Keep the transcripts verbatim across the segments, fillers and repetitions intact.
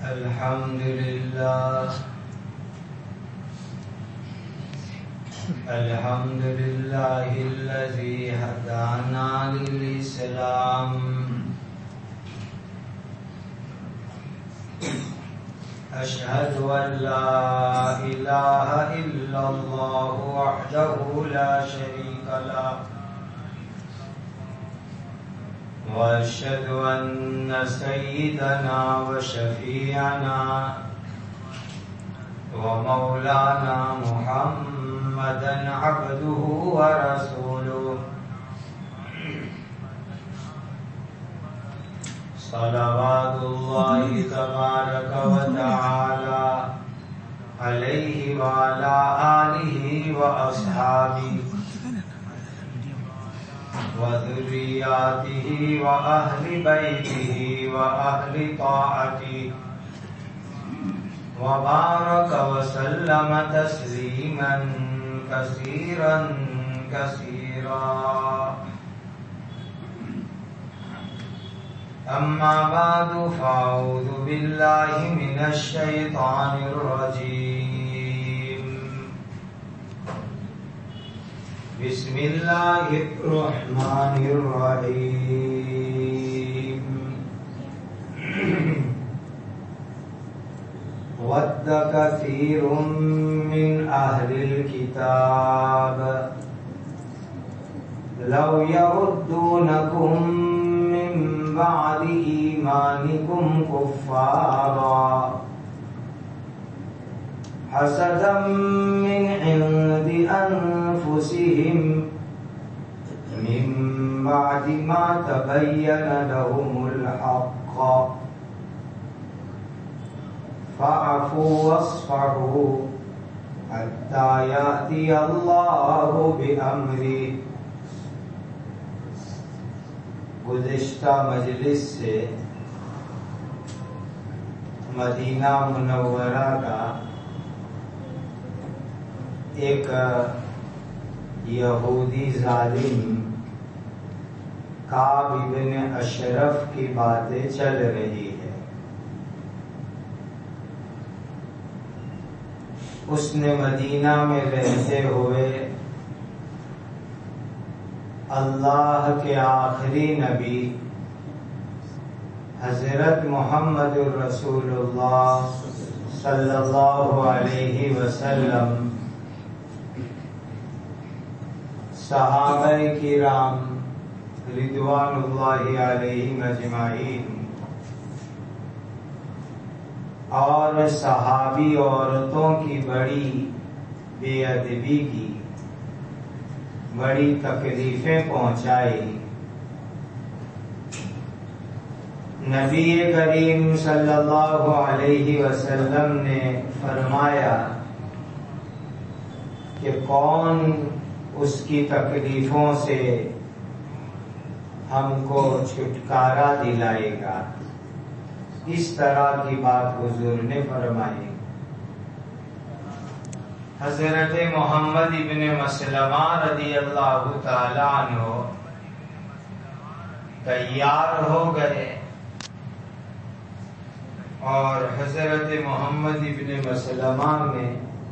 الحمد لله الحمد لله الذي هدانا للإسلام أشهد أن لا إله إلا الله وحده لا شريك له وأشهد أن سيدنا وشفيعنا ومولانا محمدا عبده ورسوله صلوات الله تبارك وتعالى عليه وعلى آله وأصحابه وذرياته وأهل بيته وأهل طاعته وبارك وسلم تسليما كثيرا كثيرا. أما بعد فأعوذ بالله من الشيطان الرجيم. بسم الله الرحمن الرحيم. ود كثير من أهل الكتاب لو يردونكم من بعد إيمانكم كفارا حسدا من عند أنفسهم من بعد ما تبين لهم الحق فاعفوا واصفحوا حتى يأتي الله بأمره. گزشتہ مجلس سے مدینہ منورہ کا ایک یہودی ظالم کعب بن اشرف کی باتیں چل رہی ہے. اس نے مدینہ میں رہتے ہوئے اللہ کے آخری نبی حضرت محمد الرسول اللہ صلی اللہ علیہ وسلم، صحابہ کرام رضوان اللہ علیہم اجمعین اور صحابی عورتوں کی بڑی بے ادبی کی، بڑی تکلیفیں پہنچائی. نبی کریم صلی اللہ علیہ وسلم نے فرمایا کہ کون اس کی تکلیفوں سے ہم کو چھٹکارا دلائے گا. اس طرح کی بات حضور نے فرمائی. حضرت محمد ابن مسلمہ رضی اللہ تعالی عنہ تیار ہو گئے اور حضرت محمد ابن مسلمہ نے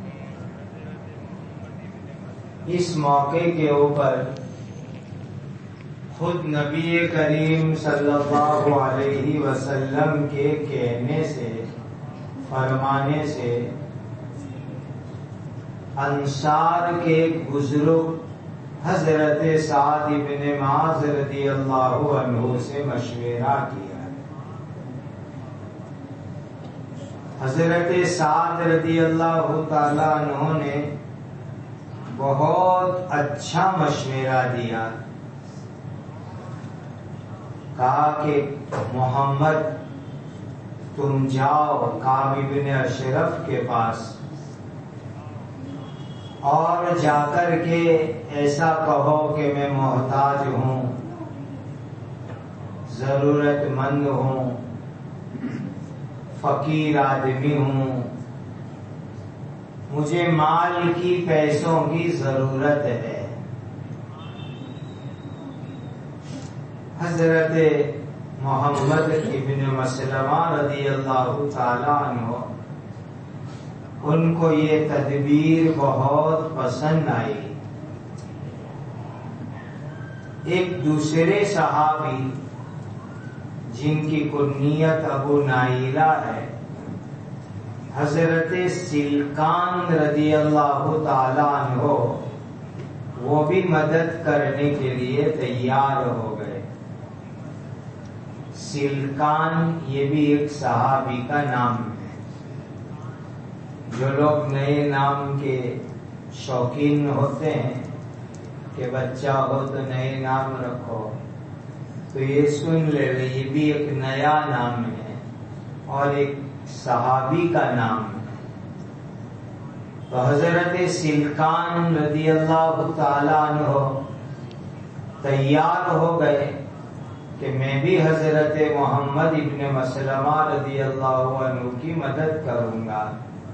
اس موقع کے اوپر خود نبی کریم صلی اللہ علیہ وسلم کے کہنے سے، فرمانے سے انصار کے ایک بزرگ حضرت سعد بن معاذ رضی اللہ عنہ سے مشورہ کیا. حضرت سعد رضی اللہ تعالی عنہ نے بہت اچھا مشورہ دیا. کہا کہ محمد تم جاؤ کعب بن اشرف کے پاس اور جا کر کے ایسا کہو کہ میں محتاج ہوں، ضرورت مند ہوں، فقیر آدمی ہوں، مجھے مال کی، پیسوں کی ضرورت ہے. حضرت محمد ابن مسلمہ رضی اللہ تعالیٰ عنہ، ان کو یہ تدبیر بہت پسند آئی۔ ایک دوسرے صحابی جن کی کنیت ابو نائلہ ہے، حضرت سلکان رضی اللہ تعالیٰ عنہ، وہ بھی مدد کرنے کے لیے تیار ہو گئے۔ سلکان یہ بھی ایک صحابی کا نام ہے۔ جو لوگ نئے نام کے شوقین ہوتے ہیں کہ بچہ ہو تو نئے نام رکھو، تو یہ سن لے یہ بھی ایک نیا نام ہے اور ایک صحابی کا نام ہے۔ تو حضرت سلکان رضی اللہ تعالیٰ عنہ تیار ہو گئے کہ میں بھی حضرت محمد ابن مسلمہ رضی اللہ عنہ کی مدد کروں گا۔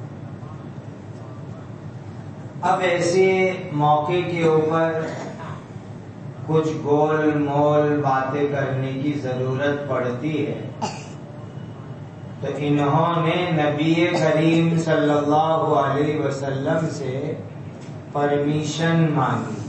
اب ایسے موقع کے اوپر کچھ گول مول باتیں کرنے کی ضرورت پڑتی ہے، تو انہوں نے نبی کریم صلی اللہ علیہ وسلم سے پرمیشن مانگی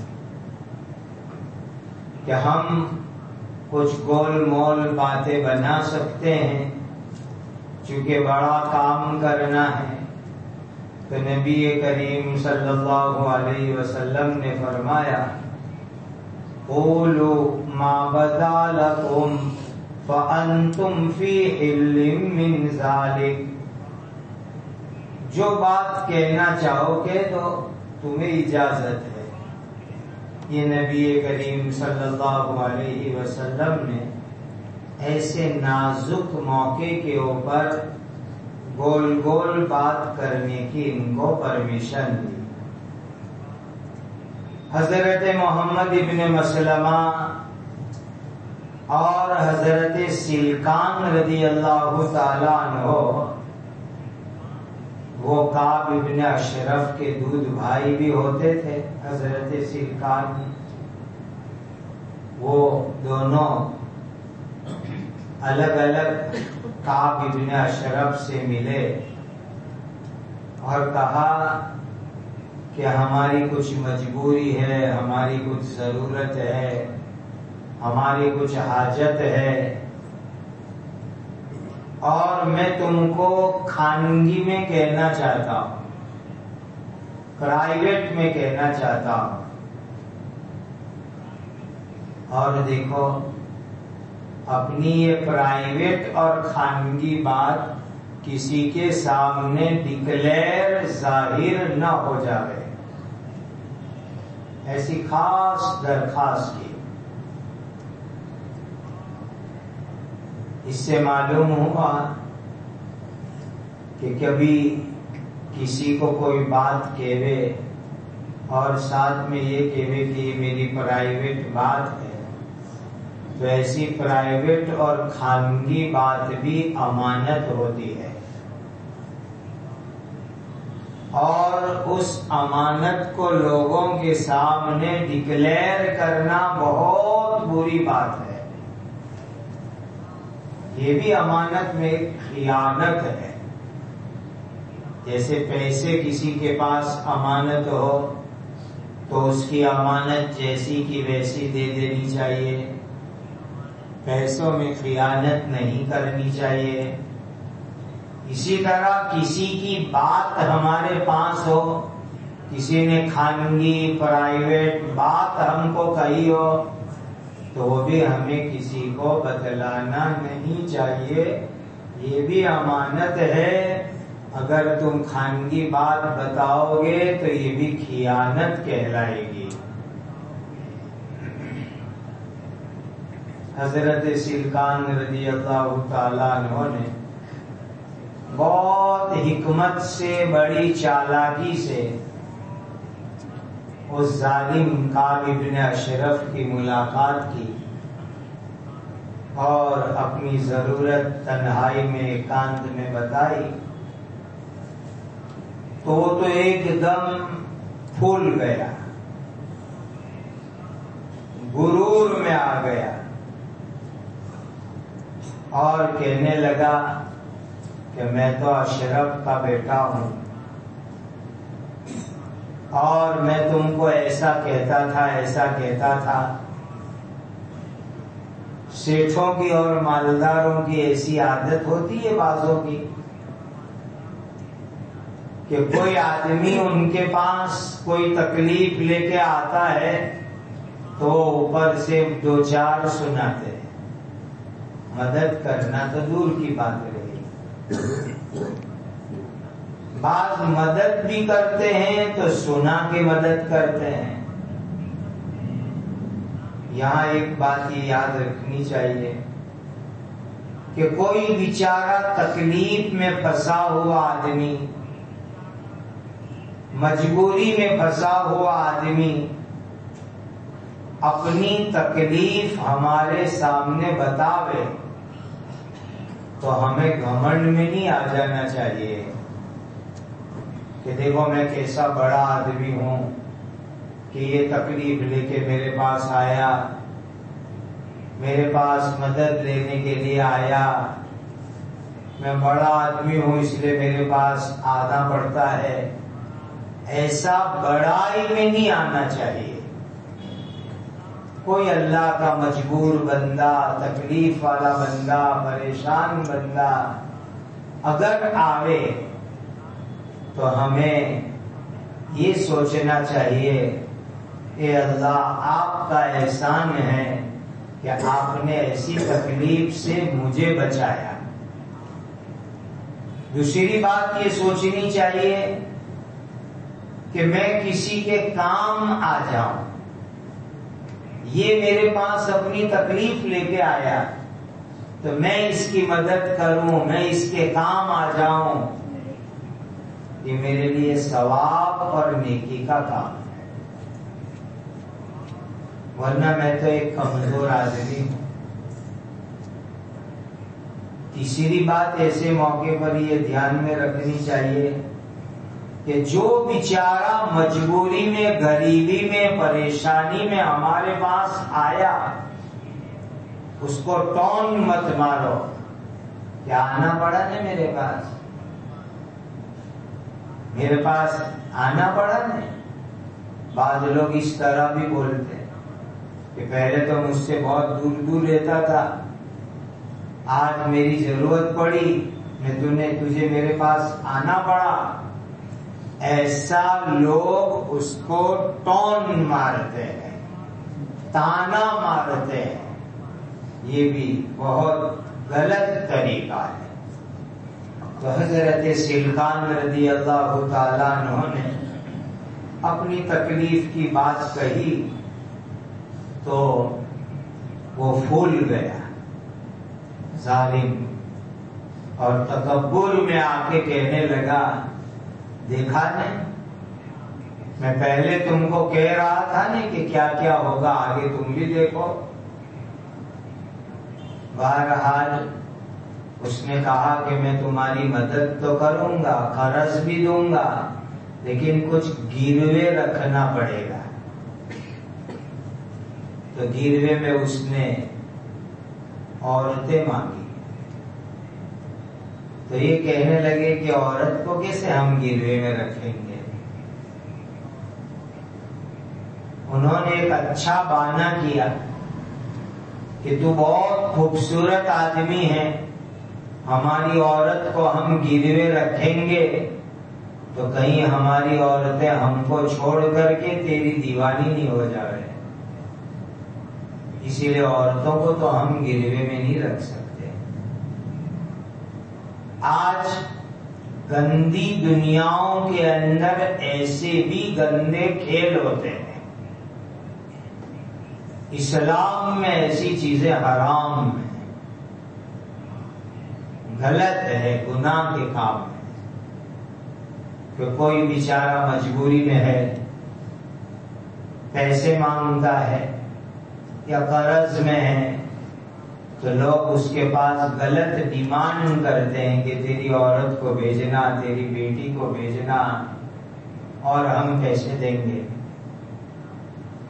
کہ ہم کچھ گول مول باتیں بنا سکتے ہیں، چونکہ بڑا کام کرنا ہے۔ تو نبی کریم صلی اللہ علیہ وسلم نے فرمایا، قولوا ما بدا لکم فَأَنْتُمْ فِي حِلٍّ مِّن ذَلِكَ، جو بات کہنا چاہو گے تو تمہیں اجازت ہے۔ یہ نبی کریم صلی اللہ علیہ وسلم نے ایسے نازک موقع کے اوپر گول گول بات کرنے کی ان کو پرمیشن دی۔ حضرت محمد ابن مسلمہ اور حضرت سلکان رضی اللہ تعالیٰ عنہ، وہ کعب ابن اشرف کے دودھ بھائی بھی ہوتے تھے۔ حضرت سلکان وہ دونوں الگ الگ کعب ابن اشرف سے ملے اور کہا کہ ہماری کچھ مجبوری ہے، ہماری کچھ ضرورت ہے، ہماری کچھ حاجت ہے، اور میں تم کو خانگی میں کہنا چاہتا ہوں، پرائیویٹ میں کہنا چاہتا ہوں۔ اور دیکھو، اپنی یہ پرائیویٹ اور خانگی بات کسی کے سامنے ڈکلیئر ظاہر نہ ہو جائے، ایسی خاص درخواست کی۔ اس سے معلوم ہوا کہ کبھی کسی کو کوئی بات کہے اور ساتھ میں یہ کہے کہ یہ میری پرائیویٹ بات ہے، تو ایسی پرائیویٹ اور خانگی بات بھی امانت ہوتی ہے، اور اس امانت کو لوگوں کے سامنے ڈکلیئر کرنا بہت بری بات ہے۔ یہ بھی امانت میں خیانت ہے۔ جیسے پیسے کسی کے پاس امانت ہو تو اس کی امانت جیسی کی ویسی دے دینی چاہیے، پیسوں میں خیانت نہیں کرنی چاہیے۔ اسی طرح کسی کی بات ہمارے پاس ہو، کسی نے خانگی پرائیویٹ بات ہم کو کہی ہو، تو وہ بھی ہمیں کسی کو بتلانا نہیں چاہیے، یہ بھی امانت ہے۔ اگر تم خانگی بات بتاؤ گے تو یہ بھی خیانت کہلائے گی۔ حضرت سلکان رضی اللہ تعالیٰ عنہ نے بہت حکمت سے، بڑی چالاکی سے اس ظالم کعب ابن اشرف کی ملاقات کی اور اپنی ضرورت تنہائی میں ایکانت میں بتائی، تو وہ تو ایک دم پھول گیا، غرور میں آ گیا، اور کہنے لگا کہ میں تو اشرف کا بیٹا ہوں اور میں تم کو ایسا کہتا تھا ایسا کہتا تھا. سیٹھوں کی اور مالداروں کی ایسی عادت ہوتی ہے بعضوں کی کہ کوئی آدمی ان کے پاس کوئی تکلیف لے کے آتا ہے تو اوپر سے دو چار سناتے ہیں. مدد کرنا تو دور کی بات رہی. بعض مدد بھی کرتے ہیں تو سنا کے مدد کرتے ہیں. یہاں ایک بات یہ یاد رکھنی چاہیے کہ کوئی بیچارہ تکلیف میں پھنسا ہوا آدمی، مجبوری میں پھنسا ہوا آدمی اپنی تکلیف ہمارے سامنے بتاوے تو ہمیں گھمنڈ میں نہیں آ جانا چاہیے کہ دیکھو میں کیسا بڑا آدمی ہوں کہ یہ تکلیف لے کے میرے پاس آیا، میرے پاس مدد لینے کے لیے آیا، میں بڑا آدمی ہوں اس لیے میرے پاس آنا پڑتا ہے. ایسا بڑائی میں نہیں آنا چاہیے. کوئی اللہ کا مجبور بندہ، تکلیف والا بندہ، پریشان بندہ اگر آوے تو ہمیں یہ سوچنا چاہیے کہ اللہ آپ کا احسان ہے کہ آپ نے ایسی تکلیف سے مجھے بچایا. دوسری بات یہ سوچنی چاہیے کہ میں کسی کے کام آ جاؤں. یہ میرے پاس اپنی تکلیف لے کے آیا تو میں اس کی مدد کروں، میں اس کے کام آ جاؤں. یہ میرے لیے ثواب اور نیکی کا کام ہے. ورنہ میں تو ایک کمزور آدمی ہوں. تیسری بات ایسے موقع پر یہ دھیان میں رکھنی چاہیے کہ جو بیچارہ مجبوری میں، غریبی میں، پریشانی میں ہمارے پاس آیا اس کو ٹون مت مارو. کیا آنا پڑا نا میرے پاس، میرے پاس آنا پڑا نا. بعض لوگ اس طرح بھی بولتے ہیں کہ پہلے تو مجھ سے بہت دور دور رہتا تھا، آج میری ضرورت پڑی میں تُونے تجھے میرے پاس آنا پڑا. ایسا لوگ اس کو ٹون مارتے ہیں، تانا مارتے ہیں. یہ بھی بہت غلط طریقہ ہے. تو حضرت سلکان رضی اللہ تعالیٰ عنہ نے اپنی تکلیف کی بات کہی تو وہ پھول گیا ظالم اور تکبر میں آ کے کہنے لگا دیکھا نہیں، میں پہلے تم کو کہہ رہا تھا نہیں کہ کیا کیا ہوگا، آگے تم بھی دیکھو. بہرحال اس نے کہا کہ میں تمہاری مدد تو کروں گا، قرض بھی دوں گا، لیکن کچھ گروے رکھنا پڑے گا. تو گروے میں اس نے عورتیں مانگی. تو یہ کہنے لگے کہ عورت کو کیسے ہم گروے میں رکھیں گے. انہوں نے ایک اچھا بہانہ کیا کہ تو بہت خوبصورت آدمی ہے، ہماری عورت کو ہم گروے رکھیں گے تو کہیں ہماری عورتیں ہم کو چھوڑ کر کے تیری دیوانی نہیں ہو جائے، اسی لیے عورتوں کو تو ہم گروے میں نہیں رکھ سکتے. آج گندی دنیاؤں کے اندر ایسے بھی گندے کھیل ہوتے ہیں. اسلام میں ایسی چیزیں حرام ہیں، غلط ہے، گناہ کے کام ہے. کہ کوئی بیچارہ مجبوری میں ہے، پیسے مانگتا ہے یا قرض میں ہے تو لوگ اس کے پاس غلط ڈیمانڈ کرتے ہیں کہ تیری عورت کو بھیجنا، تیری بیٹی کو بھیجنا اور ہم پیسے دیں گے،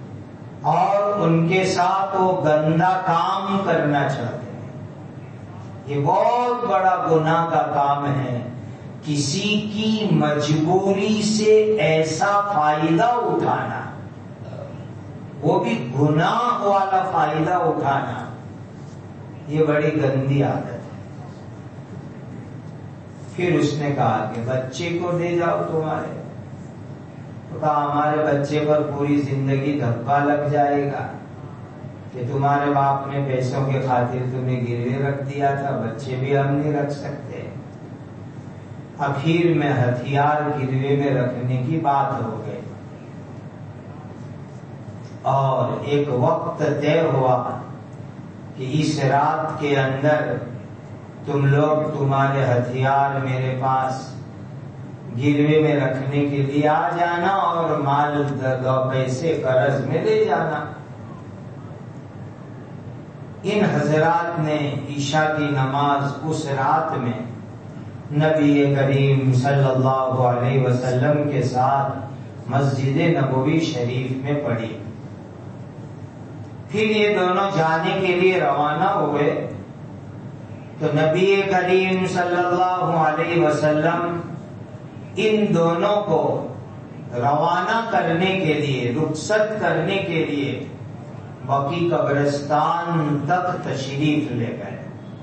اور ان کے ساتھ وہ گندا کام کرنا چاہتے ہیں. یہ بہت بڑا گناہ کا کام ہے، کسی کی مجبوری سے ایسا فائدہ اٹھانا، وہ بھی گناہ والا فائدہ اٹھانا، یہ بڑی گندی عادت ہے۔ پھر اس نے کہا کہ بچے کو دے جاؤ تمہارے، تو کہا ہمارے بچے پر پوری زندگی دھبا لگ جائے گا کہ تمہارے باپ نے پیسوں کے خاطر تمہیں گروے رکھ دیا تھا، بچے بھی ہم نہیں رکھ سکتے۔ اخیر میں ہتھیار گروے میں رکھنے کی بات ہو گئی، اور ایک وقت طے ہوا کہ اس رات کے اندر تم لوگ تمہارے ہتھیار میرے پاس گروے میں رکھنے کے لیے آ جانا اور مال دو پیسے قرض میں لے جانا۔ ان حضرات نے عشاء کی نماز اس رات میں نبی کریم صلی اللہ علیہ وسلم کے ساتھ مسجد نبوی شریف میں پڑھی۔ پھر یہ دونوں جانے کے لیے روانہ ہوئے تو نبی کریم صلی اللہ علیہ وسلم ان دونوں کو روانہ کرنے کے لیے، رخصت کرنے کے لیے بقی قبرستان تک تشریف لے گئے۔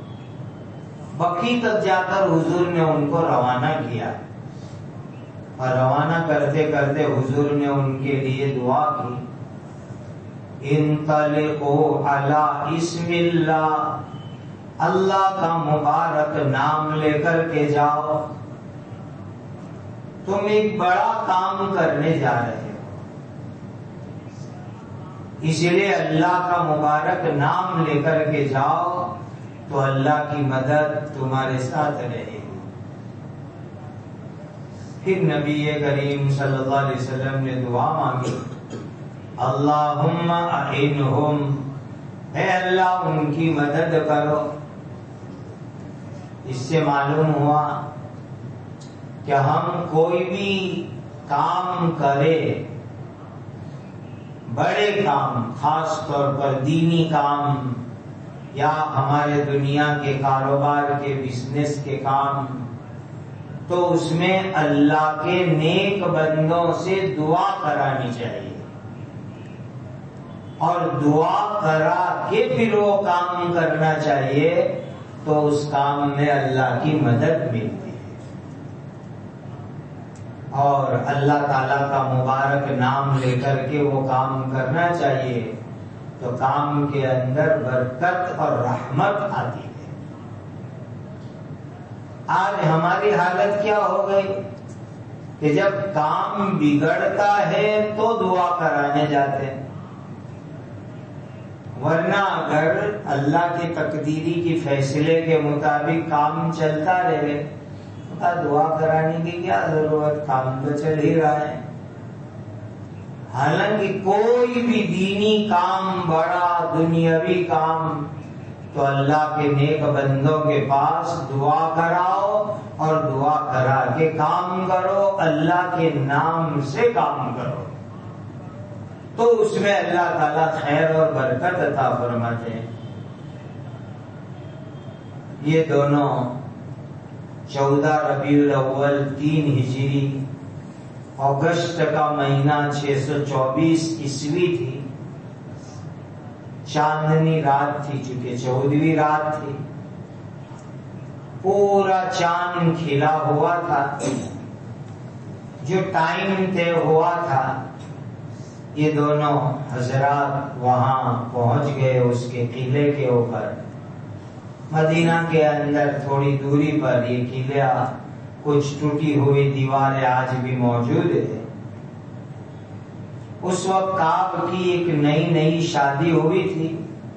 بقی تک جا کر حضور نے ان کو روانہ کیا، اور روانہ کرتے کرتے حضور نے ان کے لیے دعا کی، انطلقوا علی اسم اللہ، اللہ کا مبارک نام لے کر کے جاؤ، تم ایک بڑا کام کرنے جا رہے ہو، اس لیے اللہ کا مبارک نام لے کر کے جاؤ تو اللہ کی مدد تمہارے ساتھ رہے گی۔ پھر نبی کریم صلی اللہ علیہ وسلم نے دعا مانگی، اللہم اعنہم، اے اللہ ان کی مدد کرو۔ اس سے معلوم ہوا کہ ہم کوئی بھی کام کرے، بڑے کام، خاص طور پر دینی کام یا ہمارے دنیا کے کاروبار کے بزنس کے کام، تو اس میں اللہ کے نیک بندوں سے دعا کرانی چاہیے، اور دعا کرا کے پھر وہ کام کرنا چاہیے، تو اس کام میں اللہ کی مدد ملتی ہے، اور اللہ تعالیٰ کا مبارک نام لے کر کے وہ کام کرنا چاہیے، تو کام کے اندر برکت اور رحمت آتی ہے۔ آج ہماری حالت کیا ہو گئی کہ جب کام بگڑتا ہے تو دعا کرانے جاتے ہیں، ورنہ اگر اللہ کی تقدیری کی فیصلے کے مطابق کام چلتا رہے تو دعا کرانے کی کیا ضرورت، کام تو چل ہی رہا ہے۔ حالانکہ کوئی بھی دینی کام، بڑا دنیاوی کام، تو اللہ کے نیک بندوں کے پاس دعا کراؤ، اور دعا کرا کے کام کرو، اللہ کے نام سے کام کرو، تو اس میں اللہ تعالیٰ خیر اور برکت عطا فرماتے ہیں۔ یہ دونوں چودہ ربیع الاول تین ہجری، اگست کا مہینہ چھ سو چوبیس عیسوی تھی، چاندنی رات تھی، چونکہ چودہویں رات تھی، پورا چاند کھلا ہوا تھا، جو ٹائم طے ہوا تھا یہ دونوں حضرات وہاں پہنچ گئے اس کے قلعے کے اوپر۔ مدینہ کے اندر تھوڑی دوری پر یہ قلعہ، کچھ ٹوٹی ہوئی دیواریں آج بھی موجود ہے۔ اس وقت کعب کی ایک نئی نئی شادی ہوئی تھی،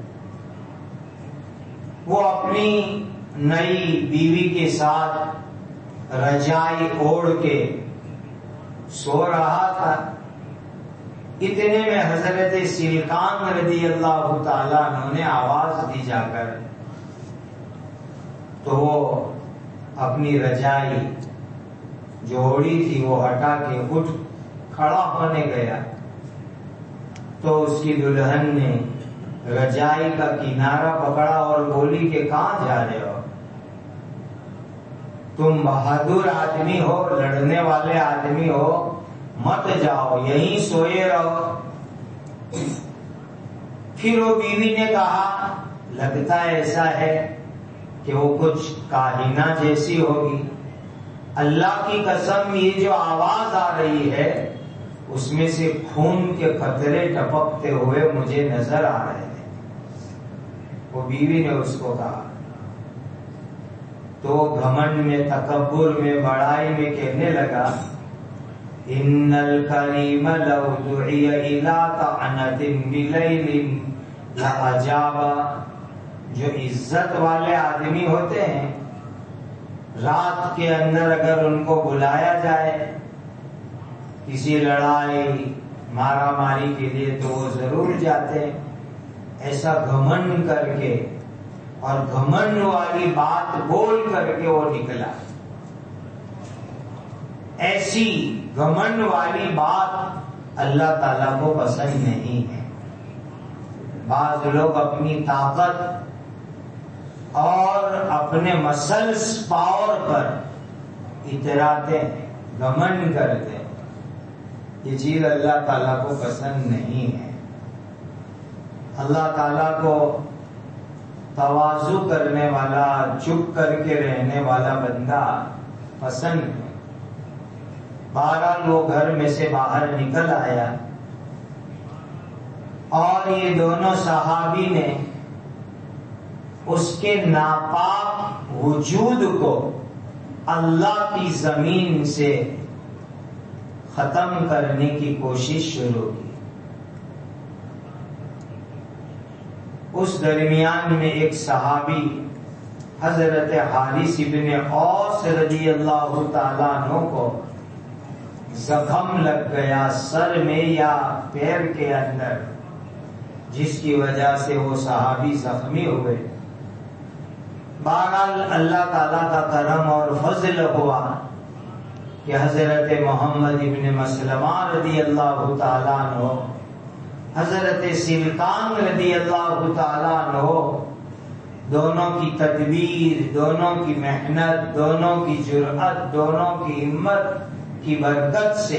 وہ اپنی نئی بیوی کے ساتھ رجائی اوڑھ کے سو رہا تھا۔ اتنے میں حضرت سلکان رضی اللہ تعالیٰ عنہ نے آواز دی جا کر، تو وہ اپنی رجائی جو اوڑھی تھی وہ ہٹا کے اٹھ کھڑا ہونے گیا، تو اس کی دلہن نے رجائی کا کنارہ پکڑا اور بولی کہ کہاں جا رہے ہو؟ تم بہادر آدمی ہو، لڑنے والے آدمی ہو، مت جاؤ، یہیں سوئے رہو۔ پھر وہ بیوی نے کہا لگتا ایسا ہے کہ وہ کچھ کاہنہ جیسی ہوگی، اللہ کی قسم یہ جو آواز آ رہی ہے اس میں سے خون کے قطرے ٹپکتے ہوئے مجھے نظر آ رہے ہیں۔ وہ بیوی نے اس کو کہا تو گھمنڈ میں، تکبر میں، بڑائی میں کہنے لگا ان الکریم لو دعی الی طعنۃ بلیل لاجاب۔ جو عزت والے آدمی ہوتے ہیں رات کے اندر اگر ان کو بلایا جائے کسی لڑائی مارا ماری کے لیے تو وہ ضرور جاتے ہیں۔ ایسا گھمنڈ کر کے اور گھمنڈ والی بات بول کر کے وہ نکلا۔ ایسی گھمنڈ والی بات اللہ تعالیٰ کو پسند نہیں ہے۔ بعض لوگ اپنی طاقت اور اپنے مسلس پاور پر اتراتے ہیں، گھمنڈ کرتے ہیں، یہ چیز اللہ تعالیٰ کو پسند نہیں ہے۔ اللہ تعالیٰ کو تواضع کرنے والا، چپ کر کے رہنے والا بندہ پسند ہے۔ بہرحال وہ گھر میں سے باہر نکل آیا اور یہ دونوں صحابی نے اس کے ناپاک وجود کو اللہ کی زمین سے ختم کرنے کی کوشش شروع کی۔ اس درمیان میں ایک صحابی حضرت حارث ابن اوس رضی اللہ تعالیٰ عنہ کو زخم لگ گیا سر میں یا پیر کے اندر، جس کی وجہ سے وہ صحابی زخمی ہوئے۔ بہرحال اللہ تعالیٰ کا کرم اور فضل ہوا کہ حضرت محمد ابن مسلمہ رضی اللہ تعالیٰ عنہ، حضرت سلطان رضی اللہ تعالیٰ عنہ، دونوں کی تدبیر، دونوں کی محنت، دونوں کی جرأت، دونوں کی ہمت کی برکت سے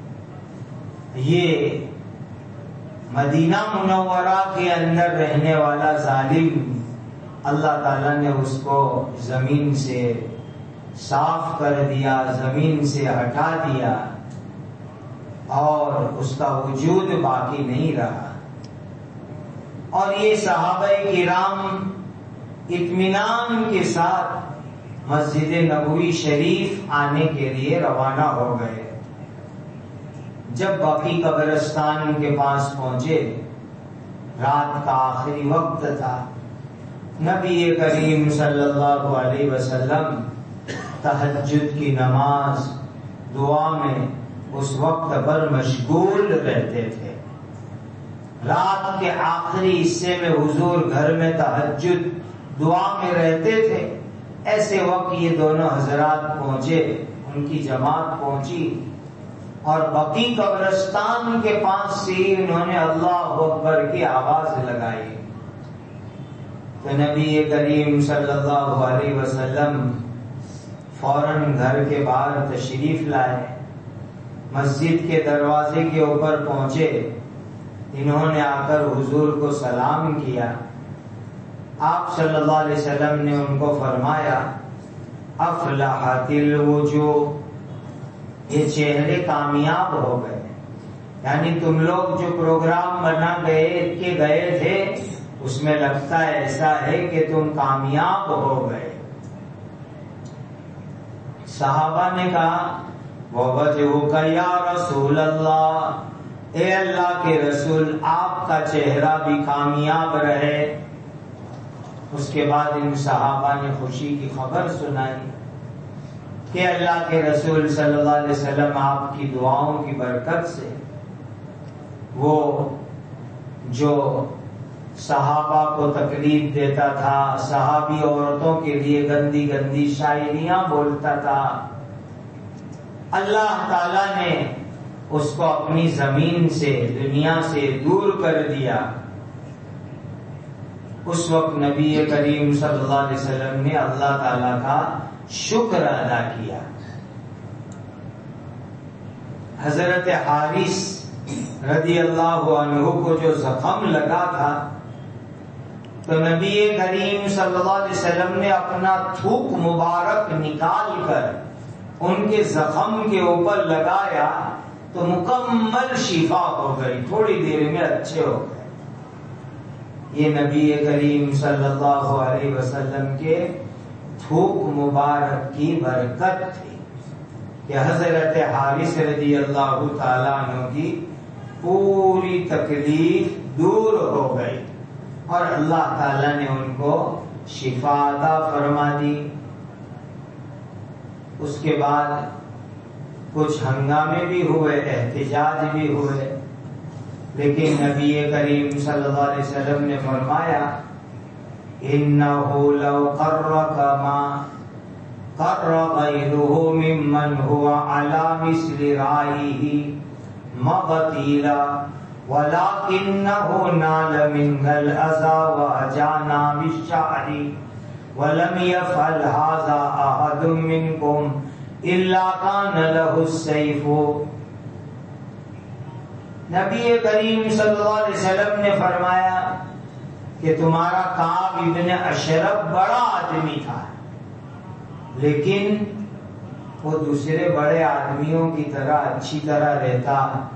یہ مدینہ منورہ کے اندر رہنے والا ظالم اللہ تعالیٰ نے اس کو زمین سے صاف کر دیا، زمین سے ہٹا دیا اور اس کا وجود باقی نہیں رہا۔ اور یہ صحابہ کرام اطمینان کے ساتھ مسجد نبوی شریف آنے کے لیے روانہ ہو گئے۔ جب بقی قبرستان کے پاس پہنچے، رات کا آخری وقت تھا، نبی کریم صلی اللہ علیہ وسلم تہجد کی نماز، دعا میں اس وقت پر مشغول رہتے تھے۔ رات کے آخری حصے میں حضور گھر میں تہجد دعا میں رہتے تھے۔ ایسے وقت یہ دونوں حضرات پہنچے، ان کی جماعت پہنچی اور بقی قبرستان کے پاس سے انہوں نے اللہ اکبر کی آواز لگائی تو نبی کریم صلی اللہ علیہ وسلم فوراً گھر کے باہر تشریف لائے، مسجد کے دروازے کے اوپر پہنچے، انہوں نے آ کر حضور کو سلام کیا۔ آپ صلی اللہ علیہ وسلم نے ان کو فرمایا افلحت الوجوہ، یہ چہرے کامیاب ہو گئے، یعنی تم لوگ جو پروگرام بنا گئے کہ گئے تھے اس میں لگتا ہے ایسا ہے کہ تم کامیاب ہو گئے۔ صحابہ نے کہا وَوَجْهُكَ يَا رسول اللہ، اے اللہ کے رسول آپ کا چہرہ بھی کامیاب رہے۔ اس کے بعد ان صحابہ نے خوشی کی خبر سنائی کہ اللہ کے رسول صلی اللہ علیہ وسلم آپ کی دعاؤں کی برکت سے وہ جو صحابہ کو تکلیف دیتا تھا، صحابی عورتوں کے لیے گندی گندی شاعریاں بولتا تھا، اللہ تعالیٰ نے اس کو اپنی زمین سے، دنیا سے دور کر دیا۔ اس وقت نبی کریم صلی اللہ علیہ وسلم نے اللہ تعالیٰ کا شکر ادا کیا. حضرت حارث رضی اللہ عنہ کو جو زخم لگا تھا تو نبی کریم صلی اللہ علیہ وسلم نے اپنا تھوک مبارک نکال کر ان کے زخم کے اوپر لگایا تو مکمل شفا ہو گئی، تھوڑی دیر میں اچھے ہو گئے. یہ نبی کریم صلی اللہ علیہ وسلم کے تھوک مبارک کی برکت تھی کہ حضرت حارث رضی اللہ تعالیٰ عنہ کی پوری تکلیف دور ہو گئی اور اللہ تعالیٰ نے ان کو شفا عطا فرما دی. اس کے بعد کچھ ہنگامے بھی ہوئے، احتجاج بھی ہوئے، لیکن نبی کریم صلی اللہ علیہ وسلم نے فرمایا انه لو قرك ما قر غيره ممن هو على مثل رأيه مغتيلا ولكنه نال من الأذى وأجانا بالشعر ولم يفعل هذا أحد منكم إلا كان له السيف. نبی کریم صلی اللہ علیہ وسلم نے فرمایا کہ تمہارا کعب ابن اشرف بڑا آدمی تھا، لیکن وہ دوسرے بڑے آدمیوں کی طرح اچھی طرح رہتا،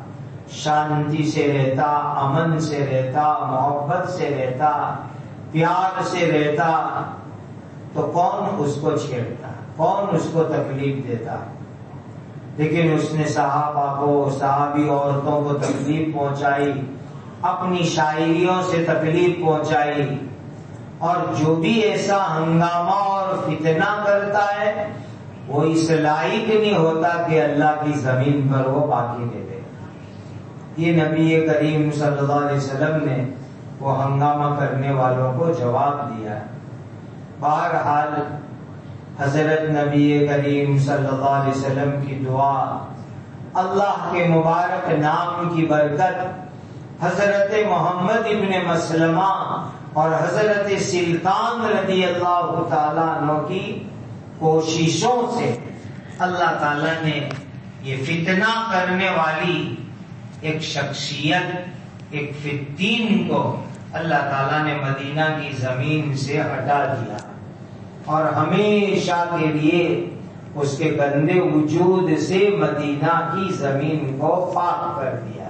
شانتی سے رہتا، امن سے رہتا، محبت سے رہتا، پیار سے رہتا، تو کون اس کو چھیڑتا، کون اس کو تکلیف دیتا. لیکن اس نے صحابہ کو، صحابی عورتوں کو تکلیف پہنچائی، اپنی شاعریوں سے تکلیف پہنچائی، اور جو بھی ایسا ہنگامہ اور فتنہ کرتا ہے وہ اس لائق نہیں ہوتا کہ اللہ کی زمین پر وہ باقی دے دے. یہ نبی کریم صلی اللہ علیہ وسلم نے وہ ہنگامہ کرنے والوں کو جواب دیا. بہرحال حضرت نبی کریم صلی اللہ علیہ وسلم کی دعا، اللہ کے مبارک نام کی برکت، حضرت محمد ابن مسلمہ اور حضرت سلطان رضی اللہ تعالیٰ عنہ کی کوششوں سے اللہ تعالیٰ نے یہ فتنہ کرنے والی ایک شخصیت، ایک فتین کو اللہ تعالیٰ نے مدینہ کی زمین سے ہٹا دیا اور ہمیشہ کے لیے اس کے گندے وجود سے مدینہ کی زمین کو پاک کر دیا.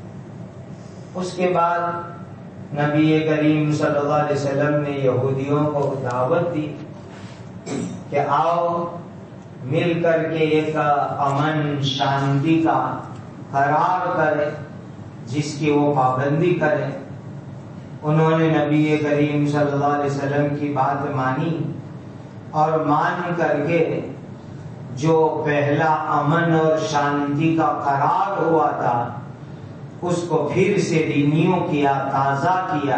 اس کے بعد نبی کریم صلی اللہ علیہ وسلم نے یہودیوں کو دعوت دی کہ آؤ مل کر کے ایک امن شانتی کا قرار کرے جس کی وہ پابندی کرے. انہوں نے نبی کریم صلی اللہ علیہ وسلم کی بات مانی اور مان کر کے جو پہلا امن اور شانتی کا قرار ہوا تھا اس کو پھر سے رینیو کیا، تازہ کیا.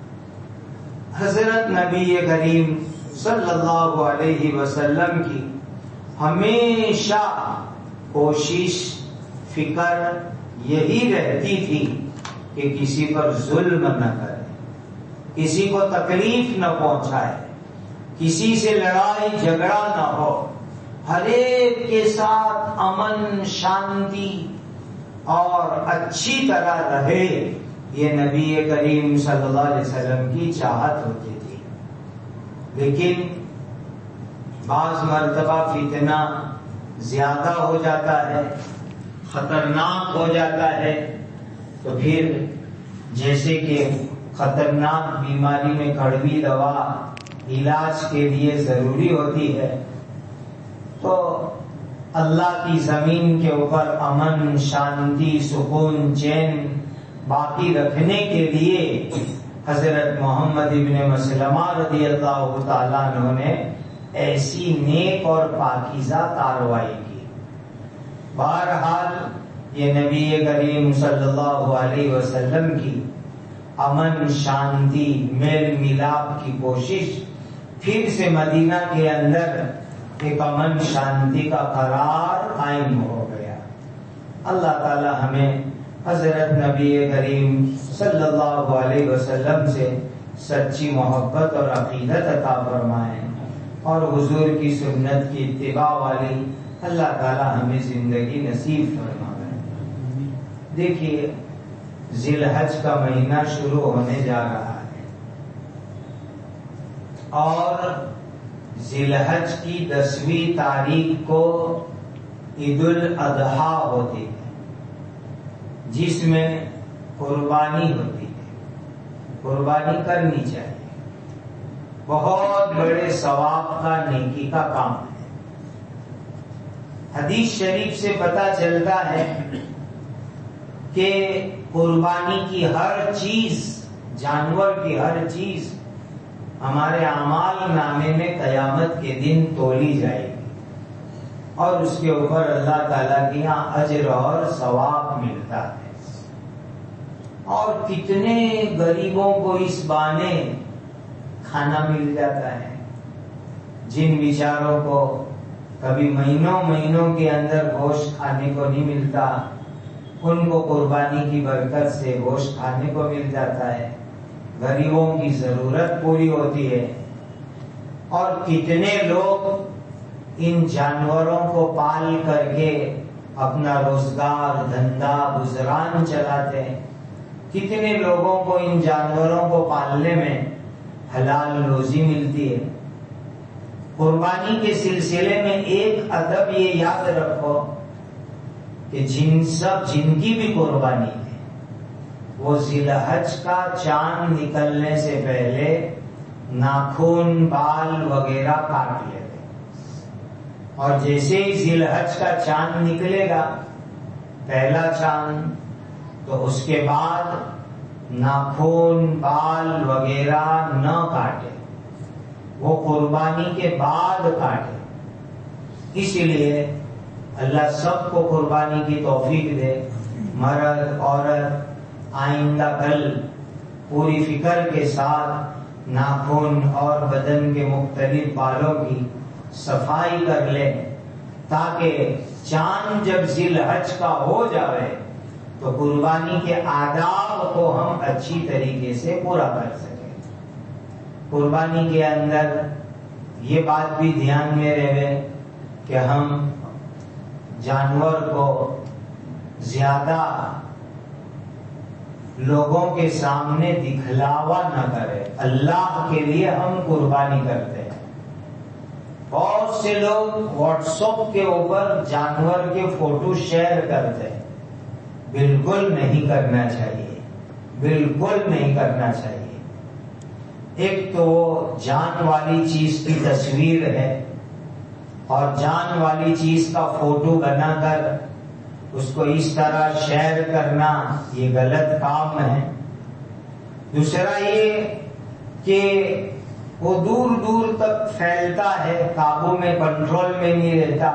حضرت نبی کریم صلی اللہ علیہ وسلم کی ہمیشہ کوشش، فکر یہی رہتی تھی کہ کسی پر ظلم نہ کرے، کسی کو تکلیف نہ پہنچائے، کسی سے لڑائی جھگڑا نہ ہو، ہر ایک کے ساتھ امن شانتی اور اچھی طرح رہے. یہ نبی کریم صلی اللہ علیہ وسلم کی چاہت ہوتی تھی. لیکن بعض مرتبہ فتنہ زیادہ ہو جاتا ہے، خطرناک ہو جاتا ہے، تو پھر جیسے کہ خطرناک بیماری میں کڑوی دوا علاج کے لیے ضروری ہوتی ہے، تو اللہ کی زمین کے اوپر امن شانتی سکون چین باقی رکھنے کے لیے حضرت محمد ابن مسلمہ رضی اللہ تعالیٰ عنہ نے ایسی نیک اور پاکیزہ کارروائی کی. بہرحال یہ نبی کریم صلی اللہ علیہ وسلم کی امن شانتی میل ملاپ کی کوشش پھر سے مدینہ کے اندر ایک امن شانتی کا قرار قائم ہو گیا. اللہ تعالی ہمیں حضرت نبی کریم صلی اللہ علیہ وسلم سے سچی محبت اور عقیدت عطا فرمائے. اور حضور کی سنت کی اتباع والی اللہ تعالی ہمیں زندگی نصیب فرمائے۔ دیکھیے ذی الحج کا مہینہ شروع ہونے جا رہا ہے اور ذی الحج کی دسویں تاریخ کو عید الاضحیٰ ہوتی ہے جس میں قربانی ہوتی ہے۔ قربانی کرنی چاہیے، بہت بڑے ثواب کا، نیکی کا کام ہے۔ حدیث شریف سے پتہ چلتا ہے کہ قربانی کی ہر چیز، جانور کی ہر چیز ہمارے اعمال نامے میں قیامت کے دن تولی جائے گی اور اس کے اوپر اللہ تعالیٰ کے یہاں اجر اور ثواب ملتا ہے۔ اور کتنے غریبوں کو اس بہانے کھانا مل جاتا ہے، جن بیچاروں کو کبھی مہینوں مہینوں کے اندر گوشت کھانے کو نہیں ملتا، ان کو قربانی کی برکت سے گوشت کھانے کو مل جاتا ہے، غریبوں کی ضرورت پوری ہوتی ہے۔ اور کتنے لوگ ان جانوروں کو پال کر کے اپنا روزگار، دھندا، گزران چلاتے ہیں۔ کتنے لوگوں کو ان جانوروں کو پالنے میں حلال روزی ملتی ہے۔ قربانی کے سلسلے میں ایک ادب یہ یاد رکھو کہ جن سب جن کی بھی قربانی ہے وہ ذی الحج کا چاند نکلنے سے پہلے ناخن، بال وغیرہ کاٹ لیتے، اور جیسے ہی ذی الحج کا چاند نکلے گا، پہلا چاند، تو اس کے بعد ناخن، بال وغیرہ نہ کاٹے، وہ قربانی کے بعد کاٹے۔ اسی لیے اللہ سب کو قربانی کی توفیق دے، مرد، عورت، آئندہ کل پوری فکر کے ساتھ ناخن اور بدن کے مختلف بالوں کی صفائی کر لیں، تاکہ چاند جب ذی الحج کا ہو جائے تو قربانی کے آداب کو ہم اچھی طریقے سے پورا کر سکیں۔ قربانی کے اندر یہ بات بھی دھیان میں رہے کہ ہم جانور کو زیادہ لوگوں کے سامنے دکھلاوا نہ کرے۔ اللہ کے لیے ہم قربانی کرتے ہیں۔ بہت سے لوگ واٹس ایپ کے اوپر جانور کے فوٹو شیئر کرتے ہیں، بالکل نہیں کرنا چاہیے، بالکل نہیں کرنا چاہیے۔ ایک تو جان والی چیز کی تصویر ہے اور جان والی چیز کا فوٹو بنا کر اس کو اس طرح شیئر کرنا یہ غلط کام ہے۔ دوسرا یہ کہ وہ دور دور تک پھیلتا ہے، قابو میں، کنٹرول میں نہیں رہتا،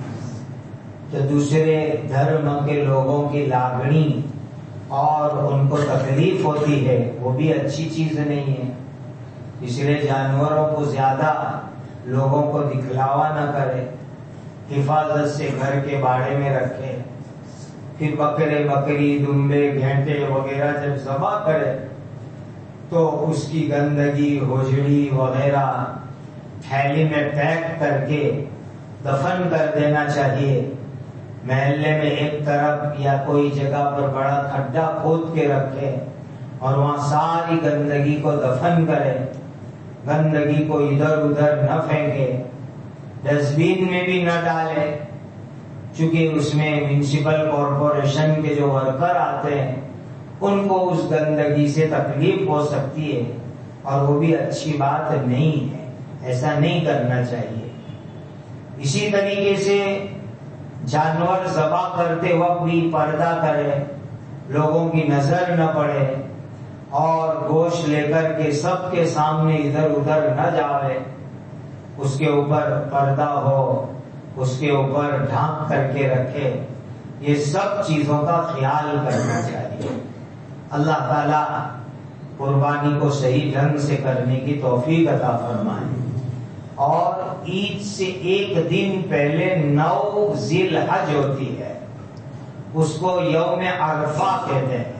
تو دوسرے دھرم کے لوگوں کی لاگنی اور ان کو تکلیف ہوتی ہے، وہ بھی اچھی چیز نہیں ہے۔ اس لیے جانوروں کو زیادہ لوگوں کو دکھلاوا نہ کرے، حفاظت سے گھر کے باڑے میں رکھے۔ پھر بکرے، بکری، دمبے، گھینٹے وغیرہ جب ذبح کرے تو اس کی گندگی، ہوجڑی وغیرہ تھیلی میں پیک کر کے دفن کر دینا چاہیے۔ محلے میں ایک طرف یا کوئی جگہ پر بڑا کھڈا کھود کے رکھے اور وہاں ساری گندگی کو دفن کرے، گندگی کو ادھر ادھر نہ پھینکے، ڈسٹ بین میں بھی نہ ڈالے، چونکہ اس میں میونسپل کارپوریشن کے جو ورکر آتے ہیں ان کو اس گندگی سے تکلیف ہو سکتی ہے اور وہ بھی اچھی بات نہیں ہے، ایسا نہیں کرنا چاہیے۔ اسی طریقے سے جانور ذبح کرتے وقت بھی پردہ کرے، لوگوں کی نظر نہ پڑے، اور گوشت لے کر کے سب کے سامنے ادھر ادھر نہ جاوے، اس کے اوپر پردہ ہو، اس کے اوپر ڈھانپ کر کے رکھے۔ یہ سب چیزوں کا خیال کرنا چاہیے۔ اللہ تعالیٰ قربانی کو صحیح ڈھنگ سے کرنے کی توفیق عطا فرمائے۔ اور عید سے ایک دن پہلے نو ذی الحج ہوتی ہے، اس کو یوم عرفہ کہتے ہیں۔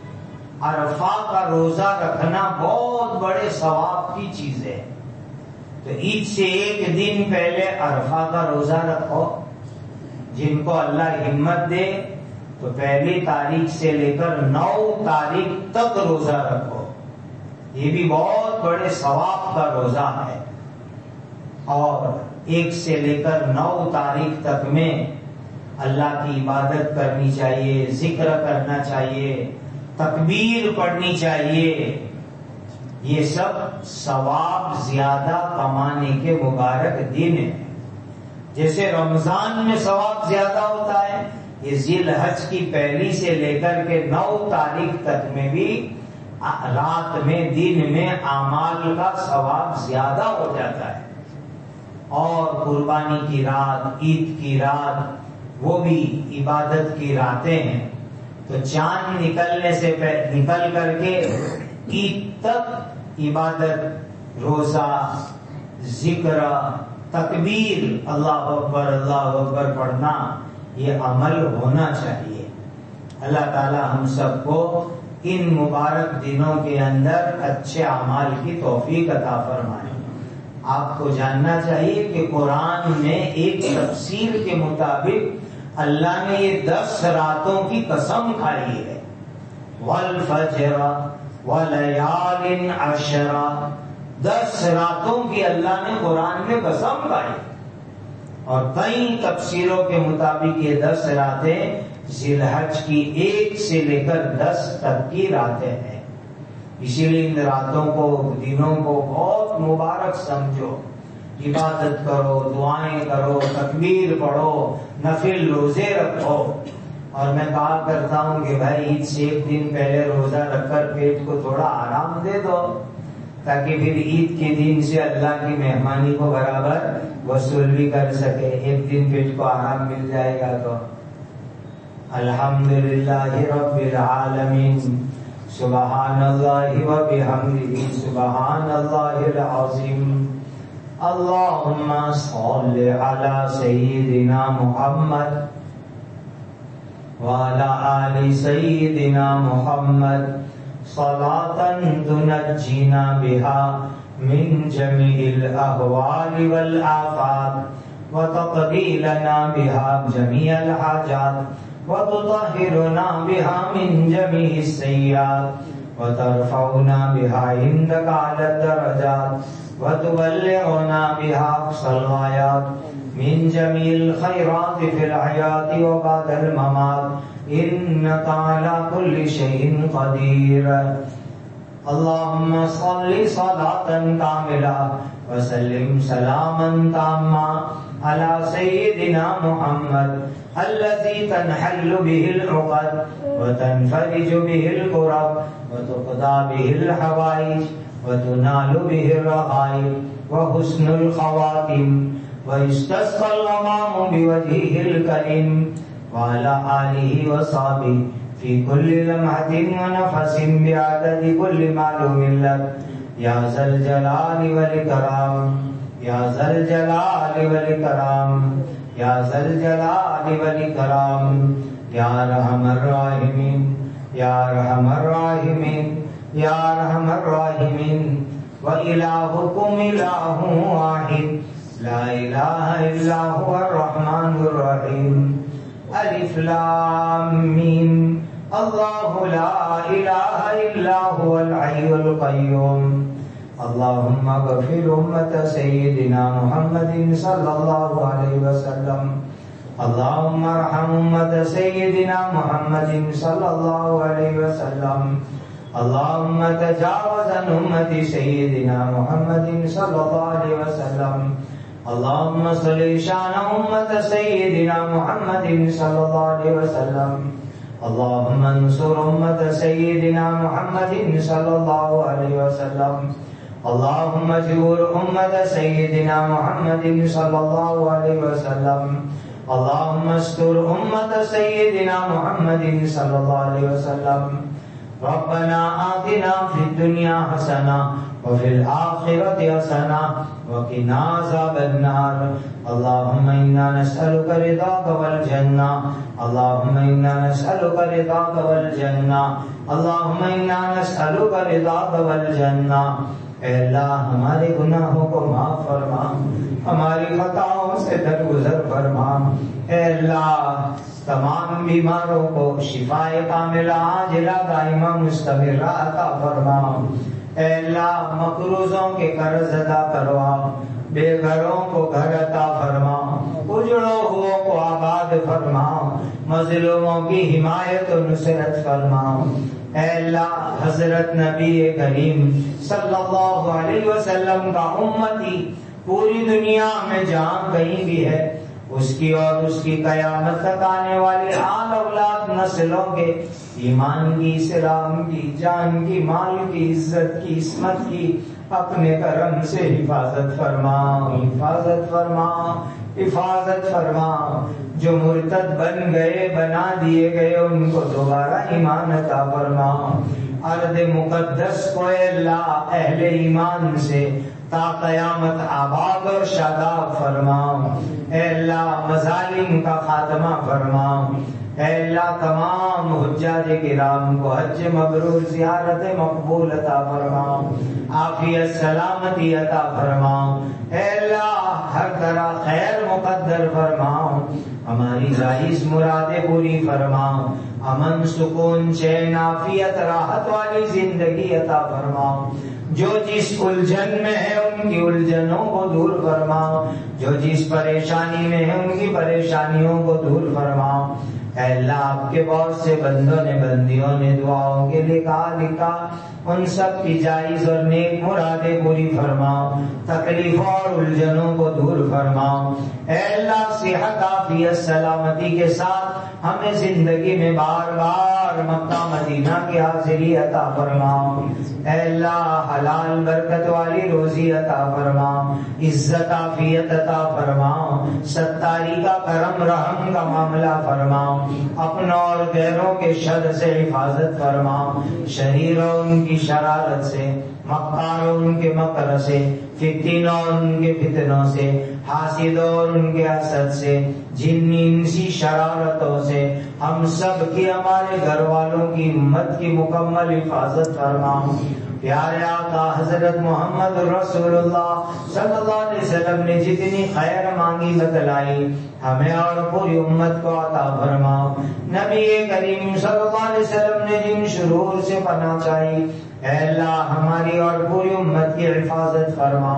عرفہ کا روزہ رکھنا بہت بڑے ثواب کی چیز ہے۔ تو عید سے ایک دن پہلے عرفہ کا روزہ رکھو. جن کو اللہ ہمت دے تو پہلی تاریخ سے لے کر نو تاریخ تک روزہ رکھو. یہ بھی بہت بڑے ثواب کا روزہ ہے. اور ایک سے لے کر نو تاریخ تک میں اللہ کی عبادت کرنی چاہیے، ذکر کرنا چاہیے، تکبیر پڑھنی چاہیے. یہ سب ثواب زیادہ کمانے کے مبارک دن ہیں. جیسے رمضان میں ثواب زیادہ ہوتا ہے، یہ ذی الحج کی پہلی سے لے کر کے نو تاریخ تک میں بھی رات میں دن میں اعمال کا ثواب زیادہ ہو جاتا ہے. اور قربانی کی رات، عید کی رات، وہ بھی عبادت کی راتیں ہیں. تو چاند نکلنے سے نکل کر کے عید تک عبادت، روزہ، ذکر، تکبیر، اللہ اکبر اللہ اکبر پڑھنا، یہ عمل ہونا چاہیے. اللہ تعالی ہم سب کو ان مبارک دنوں کے اندر اچھے اعمال کی توفیق عطا فرمائے. آپ کو جاننا چاہیے کہ قرآن میں ایک تفسیر کے مطابق اللہ نے یہ دس راتوں کی قسم کھائی ہے. والفجر ولیال عشر، دس راتوں کی اللہ نے قرآن میں قسم کھائی. اور کئی تفسیروں کے مطابق یہ دس راتیں ذی الحج کی ایک سے لے کر دس تک کی راتیں ہیں. اسی لیے ان راتوں کو، دنوں کو بہت مبارک سمجھو. عبادت کرو، دعائیں کرو، تکبیر پڑھو، نفل روزے رکھو. اور میں کہا کرتا ہوں کہ بھائی عید سے ایک دن پہلے روزہ رکھ کر پیٹ کو تھوڑا آرام دے دو، تاکہ پھر عید کے دن سے اللہ کی مہمانی کو برابر وصول بھی کر سکے. ایک دن پیٹ کو آرام مل جائے گا تو الحمدللہ رب العالمین، سبحان اللہ و بحمدہ، سبحان اللہ العظیم. اللہم صل علی سیدنا محمد وعلی آل سیدنا محمد صلاة تنجینا بها من جميع الاحوال والآفات وتقضی لنا بها جميع الحاجات وتطهرنا بها من جميع السیئات وترفعنا بها عندك على الدرجات وتبلغنا بها أقصى الغايات من جميع الخيرات في الحياة وبعد الممات إنك على كل شيء قدير. اللهم صل صلاة كاملة وسلم سلاما تاما على سيدنا محمد الذي تنحل به العقد وتنفرج به الكرب وتقضى به الحوائج وتنال به الرغائب وحسن الخواتم ويستسقى الغمام بوجهه الكريم وعلى آله وصحبه في كل لمحة ونفس بعدد كل معلوم لك يا ذا الجلال والإكرام، يا ذا الجلال والإكرام، يا ذا الجلال والإكرام، يا أرحم الراحمين، يا أرحم الراحمين، يا أرحم الراحمين. وإلهكم إله واحد لا إله إلا هو الرحمن الرحيم. ألف لام ميم. الله لا إله إلا هو الحي القيوم. اللهم اغفر أمة سيدنا محمد صلى الله عليه وسلم. اللهم ارحم أمة سيدنا محمد صلى الله عليه وسلم. اللهم تجاوز عن أمة سيدنا محمد صلى الله عليه وسلم. اللهم صل شان أمة سيدنا محمد صلى الله عليه وسلم. اللهم انصر أمة سيدنا محمد صلى الله عليه وسلم. اللهم اجبر أمة سيدنا محمد صلى الله عليه وسلم. اللهم استر أمة سيدنا محمد صلى الله عليه وسلم. ربنا آتنا في الدنيا حسنة وفي الآخرة حسنة وقنا عذاب النار. اللهم إنا نسألك رضاك والجنة. اللهم إنا نسألك رضاك والجنة. اللهم إنا نسألك رضاك والجنة. اے اللہ ہمارے گناہوں کو معاف فرما، ہماری خطاؤں سے درگزر فرما۔ اے اللہ تمام بیماروں کو شفائے کاملہ عاجلہ دائمہ مستمرہ عطا فرما۔ اے اللہ مقروضوں کے قرض ادا کروا، بے گھروں کو گھر عطا فرما، اجڑوں ہوئوں کو آباد فرما، مظلوموں کی حمایت و نصرت فرما۔ اے اللہ حضرت نبی کریم صلی اللہ علیہ وسلم کا امتی پوری دنیا میں جہاں کہیں بھی ہے، اس کی اور اس کی قیامت تک آنے والی آل اولاد نسلوں کے ایمان کی، اسلام کی، جان کی، مال کی، عزت کی، عصمت کی اپنے کرم سے حفاظت فرما، حفاظت فرما، حفاظت فرما۔ جو مرتد بن گئے، بنا دیے گئے، ان کو دوبارہ ایمان عطا فرما۔ ارض مقدس کو اے اللہ اہل ایمان سے تا قیامت آباد اور شاداب فرما۔ اے اللہ مظالم کا خاتمہ فرما۔ اے اللہ تمام حجاج کرام کو حج مبرور، زیارت مقبول عطا فرما، عافیت سلامتی عطا فرما۔ اے اللہ ہر طرح خیر مقدر فرما، ہماری جائز مرادیں پوری فرما، امن سکون چین عافیت راحت والی زندگی عطا فرما۔ جو جس الجھن میں ہے ان کی الجھنوں کو دور فرما، جو جس پریشانی میں ہے ان کی پریشانیوں کو دور فرما۔ اے اللہ آپ کے بہت سے بندوں نے، بندیوں نے دعاؤں کے لیے کہا لکھا، ان سب کی جائز اور نیک مرادیں پوری فرما، تکلیفوں اور الجھنوں کو دور فرما۔ اے اللہ صحت عافیت سلامتی کے ساتھ ہمیں زندگی میں بار بار مکہ مدینہ کی حاضری عطا فرما۔ اے اللہ حلال برکت والی روزی عطا فرما، عزت عافیت عطا فرما، ستاری کا کرم رحم کا معاملہ فرما، اپنوں اور غیروں کے شر سے حفاظت فرما، شریروں ان کی شرارت سے، مکاروں ان کے مکر سے، فتنوں ان کے فتنوں سے، حاسدوں ان کے حسد سے، جنی انسی شرارتوں سے ہم سب کی، ہمارے گھر والوں کی، امت کی مکمل حفاظت فرما۔ پیارے آقا حضرت محمد رسول اللہ صلی اللہ علیہ وسلم نے جتنی خیر مانگی بتلائی، ہمیں اور پوری امت کو عطا فرما۔ نبی کریم صلی اللہ علیہ وسلم نے جن شرور سے پناہ چاہی، اے اللہ ہماری اور پوری امت کی حفاظت فرما۔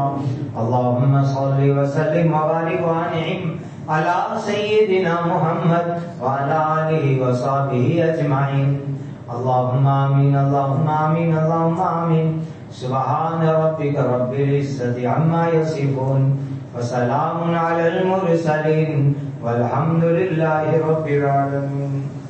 اللہم صلی وسلم وبارک وانعم علی سیدنا محمد وعلی آلہ وصحبہ اجمعین۔ اللہم آمین، اللہم آمین، اللہم آمین۔ سبحان ربک رب العزت عما یصفون وسلام علی المرسلین والحمد للہ رب العالمین۔